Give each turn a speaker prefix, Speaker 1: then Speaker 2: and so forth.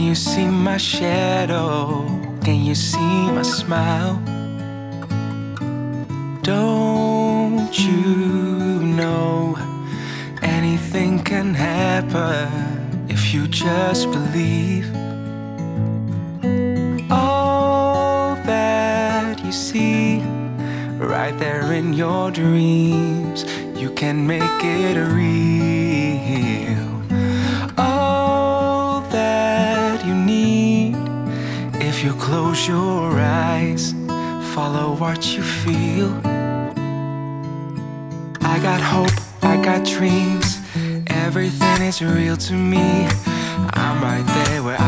Speaker 1: you see my shadow? Can you see my smile? Don't you know anything can happen if you just believe? All that you see right there in your dreams, you can make it real. All that you need, if you close your eyes, follow what you feel. I got hope, I got dreams, everything is real to me. I'm right there where